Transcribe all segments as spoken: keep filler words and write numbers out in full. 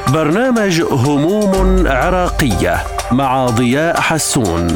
برنامج هموم عراقية مع ضياء حسون.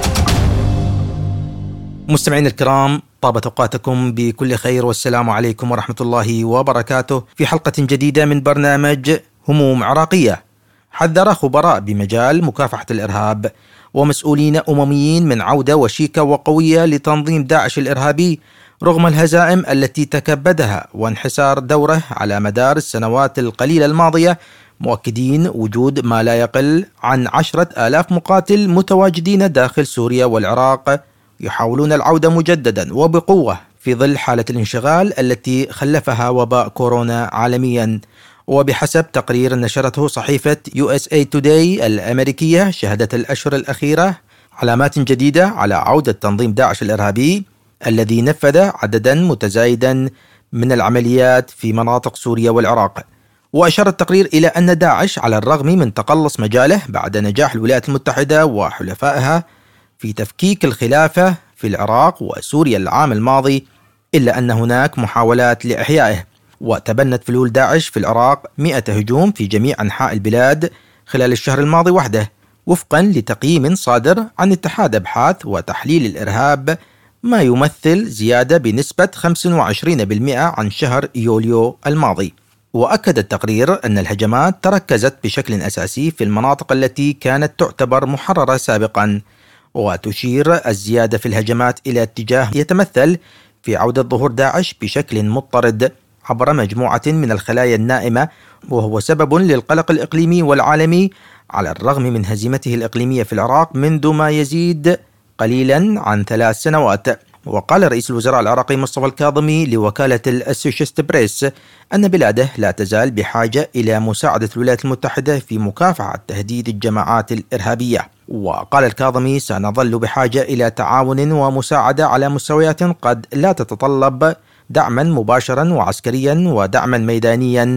مستمعين الكرام، طابت أوقاتكم بكل خير والسلام عليكم ورحمة الله وبركاته في حلقة جديدة من برنامج هموم عراقية. حذر خبراء بمجال مكافحة الإرهاب ومسؤولين أمميين من عودة وشيكة وقوية لتنظيم داعش الإرهابي رغم الهزائم التي تكبدها وانحسار دوره على مدار السنوات القليلة الماضية، مؤكدين وجود ما لا يقل عن عشرة آلاف مقاتل متواجدين داخل سوريا والعراق يحاولون العودة مجددا وبقوة في ظل حالة الانشغال التي خلفها وباء كورونا عالميا. وبحسب تقرير نشرته صحيفة يو إس إيه Today الأمريكية، شهدت الأشهر الأخيرة علامات جديدة على عودة تنظيم داعش الإرهابي الذي نفذ عددا متزايدا من العمليات في مناطق سوريا والعراق. وأشار التقرير إلى أن داعش على الرغم من تقلص مجاله بعد نجاح الولايات المتحدة وحلفائها في تفكيك الخلافة في العراق وسوريا العام الماضي، إلا أن هناك محاولات لإحيائه. وتبنت فلول داعش في العراق مئة هجوم في جميع أنحاء البلاد خلال الشهر الماضي وحده، وفقا لتقييم صادر عن اتحاد أبحاث وتحليل الإرهاب، ما يمثل زيادة بنسبة خمسة وعشرين بالمئة عن شهر يوليو الماضي. وأكد التقرير أن الهجمات تركزت بشكل أساسي في المناطق التي كانت تعتبر محررة سابقا، وتشير الزيادة في الهجمات إلى اتجاه يتمثل في عودة ظهور داعش بشكل مضطرد عبر مجموعة من الخلايا النائمة، وهو سبب للقلق الإقليمي والعالمي على الرغم من هزيمته الإقليمية في العراق منذ ما يزيد قليلا عن ثلاث سنوات. وقال رئيس الوزراء العراقي مصطفى الكاظمي لوكالة الأسوشيتد بريس أن بلاده لا تزال بحاجة إلى مساعدة الولايات المتحدة في مكافحة تهديد الجماعات الإرهابية. وقال الكاظمي: سنظل بحاجة إلى تعاون ومساعدة على مستويات قد لا تتطلب دعما مباشرا وعسكريا ودعما ميدانيا،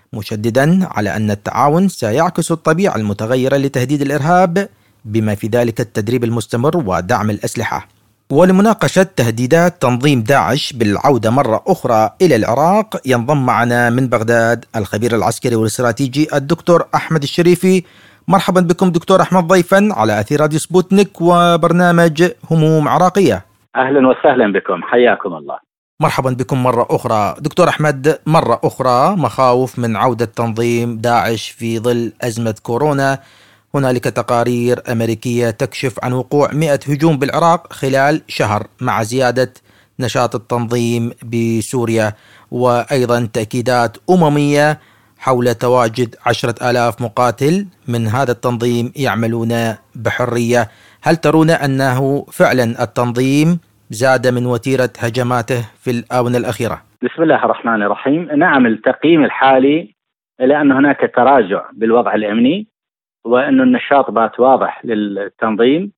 مشددا على أن التعاون سيعكس الطبيعة المتغيرة لتهديد الإرهاب بما في ذلك التدريب المستمر ودعم الأسلحة. ولمناقشة تهديدات تنظيم داعش بالعودة مرة أخرى إلى العراق ينضم معنا من بغداد الخبير العسكري والاستراتيجي الدكتور أحمد الشريفي. مرحبا بكم دكتور أحمد ضيفا على أثير راديو سبوتنيك وبرنامج هموم عراقية. أهلا وسهلا بكم، حياكم الله. مرحبا بكم مرة أخرى دكتور أحمد. مرة أخرى مخاوف من عودة تنظيم داعش في ظل أزمة كورونا. هنالك تقارير أمريكية تكشف عن وقوع مئة هجوم بالعراق خلال شهر، مع زيادة نشاط التنظيم بسوريا، وأيضا تأكيدات أممية حول تواجد عشرة آلاف مقاتل من هذا التنظيم يعملون بحرية. هل ترون أنه فعلا التنظيم زاد من وتيرة هجماته في الآونة الأخيرة؟ بسم الله الرحمن الرحيم. نعم، التقييم الحالي إلى أن هناك تراجع بالوضع الأمني، وأن النشاط بات واضح للتنظيم،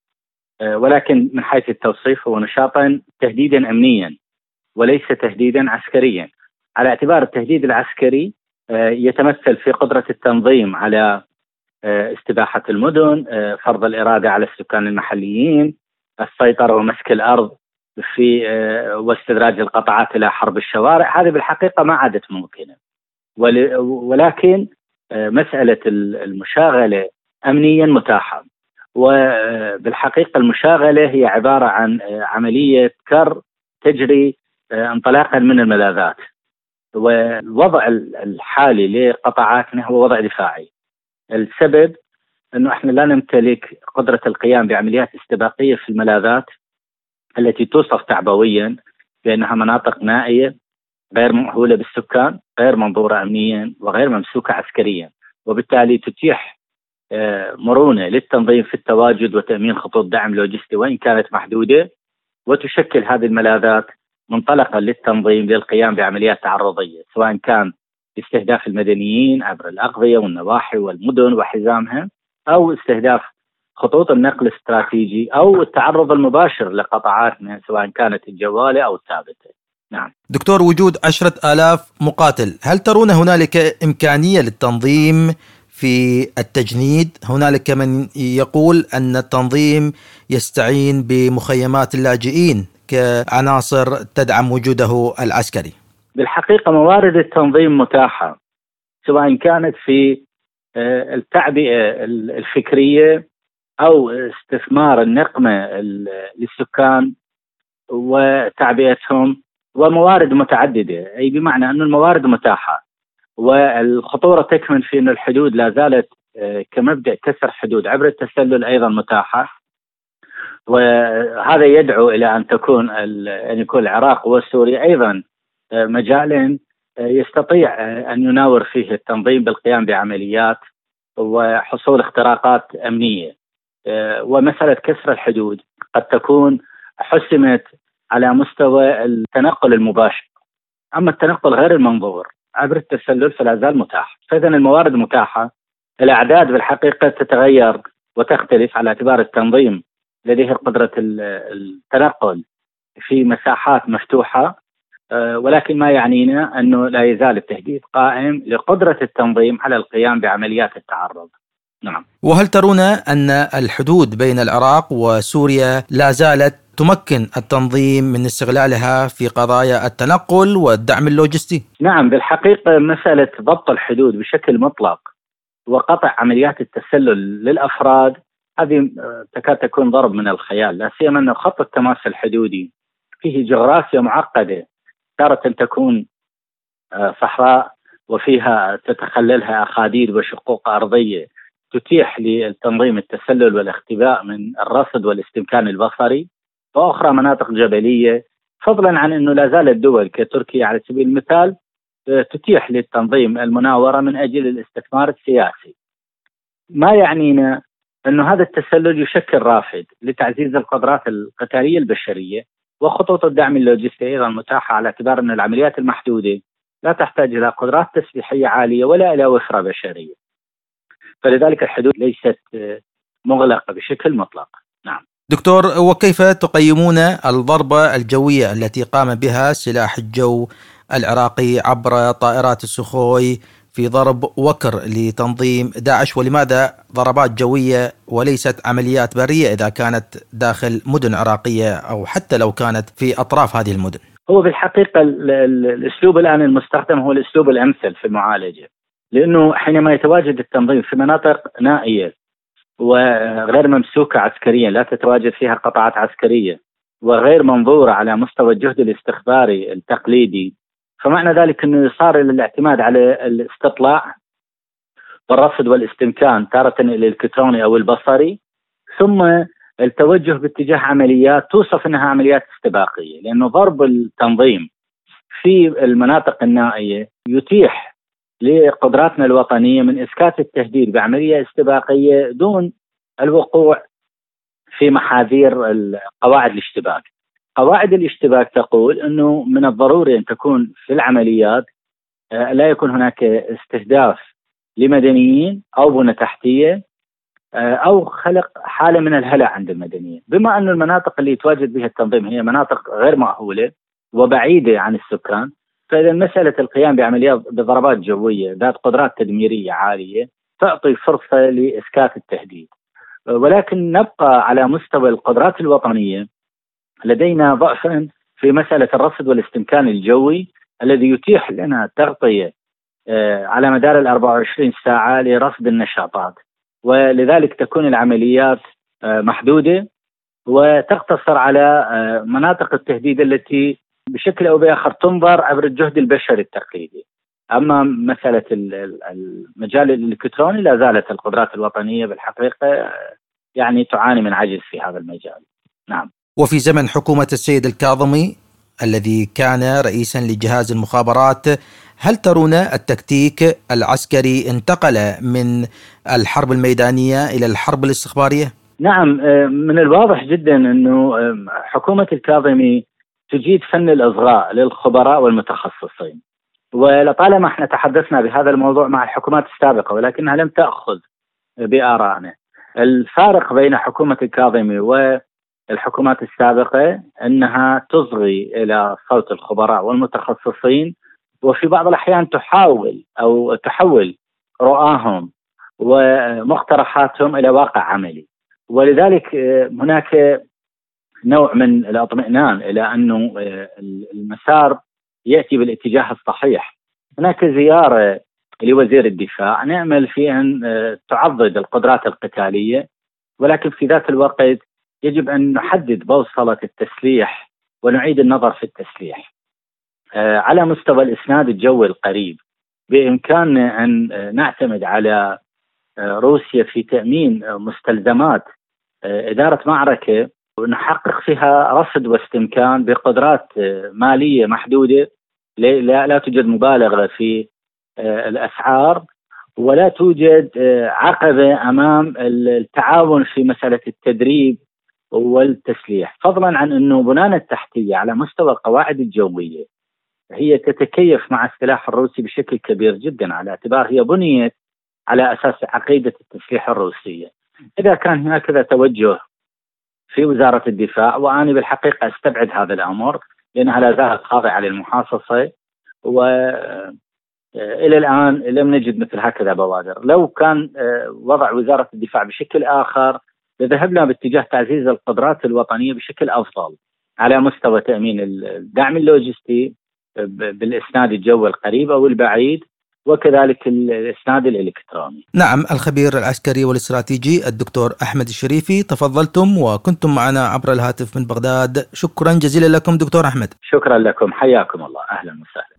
ولكن من حيث التوصيف هو نشاطا تهديدا أمنيا وليس تهديدا عسكريا، على اعتبار التهديد العسكري يتمثل في قدرة التنظيم على استباحة المدن، فرض الإرادة على السكان المحليين، السيطرة ومسك الأرض في واستدراج القطاعات إلى حرب الشوارع. هذه بالحقيقة ما عادت ممكنة، ولكن مسألة المشاغلة أمنيا متاحة. وبالحقيقة المشاغلة هي عبارة عن عملية كر تجري انطلاقا من الملاذات، والوضع الحالي لقطاعاتنا هو وضع دفاعي. السبب أنه إحنا لا نمتلك قدرة القيام بعمليات استباقية في الملاذات التي توصف تعبويا بأنها مناطق نائية غير مؤهولة بالسكان، غير منظورة أمنيا، وغير ممسوكة عسكريا، وبالتالي تتيح مرونة للتنظيم في التواجد وتأمين خطوط دعم لوجستي وإن كانت محدودة، وتشكل هذه الملاذات منطلقا للتنظيم للقيام بعمليات تعرضية، سواء كان استهداف المدنيين عبر الأقضية والنواحي والمدن وحزامها، أو استهداف خطوط النقل الاستراتيجي، أو التعرض المباشر لقطاعاتنا سواء كانت الجوالة أو الثابتة. نعم دكتور، وجود عشرة آلاف مقاتل، هل ترون هنالك إمكانية للتنظيم في التجنيد؟ هنالك من يقول أن التنظيم يستعين بمخيمات اللاجئين كعناصر تدعم وجوده العسكري. بالحقيقة موارد التنظيم متاحة، سواء كانت في التعبئة الفكرية أو استثمار النقمة للسكان وتعبئتهم، وموارد متعددة، أي بمعنى أن الموارد متاحة. والخطورة تكمن في أن الحدود لا زالت كمبدأ كسر حدود عبر التسلل أيضا متاحة، وهذا يدعو إلى أن تكون أن يكون العراق وسوريا أيضا مجال يستطيع أن يناور فيه التنظيم بالقيام بعمليات وحصول اختراقات أمنية. ومسألة كسر الحدود قد تكون حسمت على مستوى التنقل المباشر، أما التنقل غير المنظور عبر التسلل فلا زال متاح. فإذا الموارد متاحة، الأعداد بالحقيقة تتغير وتختلف على اعتبار التنظيم لديه قدرة التنقل في مساحات مفتوحة، ولكن ما يعنينا أنه لا يزال التهديد قائم لقدرة التنظيم على القيام بعمليات التعرض. نعم. وهل ترون أن الحدود بين العراق وسوريا لا زالت تمكن التنظيم من استغلالها في قضايا التنقل والدعم اللوجستي؟ نعم، بالحقيقة مسألة ضبط الحدود بشكل مطلق وقطع عمليات التسلل للأفراد هذه تكاد تكون ضرب من الخيال، لا سيما أن خط التماس الحدودي فيه جغرافيا معقدة، تارة تكون صحراء وفيها تتخللها أخاديد وشقوق أرضية تتيح للتنظيم التسلل والاختباء من الرصد والاستمكان البصري، وأخرى مناطق جبلية، فضلا عن أنه لا زالت دول كتركيا على سبيل المثال تتيح للتنظيم المناورة من أجل الاستثمار السياسي. ما يعنينا أنه هذا التسلل يشكل رافد لتعزيز القدرات القتالية البشرية، وخطوط الدعم اللوجستي أيضا متاحة على اعتبار أن العمليات المحدودة لا تحتاج إلى قدرات تسليحية عالية ولا إلى وفرة بشرية، فلذلك الحدود ليست مغلقة بشكل مطلق. نعم. دكتور، وكيف تقيمون الضربة الجوية التي قام بها سلاح الجو العراقي عبر طائرات السخوي في ضرب وكر لتنظيم داعش، ولماذا ضربات جوية وليست عمليات برية إذا كانت داخل مدن عراقية أو حتى لو كانت في أطراف هذه المدن؟ هو بالحقيقة الأسلوب الآن المستخدم هو الأسلوب الأمثل في المعالجة، لأنه حينما يتواجد التنظيم في مناطق نائية وغير ممسوكة عسكريا، لا تتواجد فيها قطاعات عسكرية وغير منظورة على مستوى الجهد الاستخباري التقليدي، فمعنى ذلك أنه صار الاعتماد على الاستطلاع والرصد والاستمكان تارة الإلكتروني أو البصري، ثم التوجه باتجاه عمليات توصف أنها عمليات استباقية، لأنه ضرب التنظيم في المناطق النائية يتيح لقدراتنا الوطنية من إسكات التهديد بعملية استباقية دون الوقوع في محاذير قواعد الاشتباك. قواعد الاشتباك تقول أنه من الضروري أن تكون في العمليات لا يكون هناك استهداف لمدنيين أو بنى تحتية أو خلق حالة من الهلع عند المدنيين، بما أن المناطق اللي يتواجد بها التنظيم هي مناطق غير مأهولة وبعيدة عن السكان، فإذا مسألة القيام بعمليات بضربات جوية ذات قدرات تدميرية عالية تعطي فرصة لإسكات التهديد. ولكن نبقى على مستوى القدرات الوطنية لدينا ضعفا في مسألة الرصد والاستمكان الجوي الذي يتيح لنا تغطية على مدار الأربع وعشرين ساعة لرصد النشاطات، ولذلك تكون العمليات محدودة وتقتصر على مناطق التهديد التي بشكل أو بآخر تنظر عبر الجهد البشري التقليدي. أما مسألة المجال الإلكتروني لا زالت القدرات الوطنية بالحقيقة يعني تعاني من عجز في هذا المجال. نعم. وفي زمن حكومة السيد الكاظمي الذي كان رئيسا لجهاز المخابرات، هل ترون التكتيك العسكري انتقل من الحرب الميدانية إلى الحرب الاستخبارية؟ نعم، من الواضح جدا أنه حكومة الكاظمي تجيد فن الإصغاء للخبراء والمتخصصين، ولطالما احنا تحدثنا بهذا الموضوع مع الحكومات السابقة ولكنها لم تأخذ بآرائنا. الفارق بين حكومة الكاظمي والحكومات السابقة أنها تصغي إلى صوت الخبراء والمتخصصين، وفي بعض الأحيان تحاول أو تحول رؤاهم ومقترحاتهم إلى واقع عملي، ولذلك هناك نوع من الاطمئنان إلى أنه المسار يأتي بالاتجاه الصحيح. هناك زيارة لوزير الدفاع، نأمل في أن تعضد القدرات القتالية، ولكن في ذات الوقت يجب أن نحدد بوصلة التسليح ونعيد النظر في التسليح. على مستوى الإسناد الجوي القريب بإمكاننا أن نعتمد على روسيا في تأمين مستلزمات إدارة معركة ونحقق فيها رصد واستمكان بقدرات مالية محدودة، لا, لا توجد مبالغة في الأسعار، ولا توجد عقبة أمام التعاون في مسألة التدريب والتسليح، فضلا عن أنه بنانا التحتية على مستوى القواعد الجوية هي تتكيف مع السلاح الروسي بشكل كبير جدا، على اعتبار هي بنيت على أساس عقيدة التسليح الروسية. إذا كان هكذا توجه في وزارة الدفاع، وأنا بالحقيقة أستبعد هذا الأمر لأنها لا زالت خاضعة للمحاصصة، وإلى الآن لم نجد مثل هكذا بوادر. لو كان وضع وزارة الدفاع بشكل آخر لذهبنا باتجاه تعزيز القدرات الوطنية بشكل أفضل على مستوى تأمين الدعم اللوجستي بالإسناد الجوي القريب أو البعيد، وكذلك الإسناد الإلكتروني. نعم، الخبير العسكري والاستراتيجي الدكتور أحمد الشريفي، تفضلتم وكنتم معنا عبر الهاتف من بغداد. شكرا جزيلا لكم دكتور أحمد. شكرا لكم، حياكم الله، أهلا وسهلا.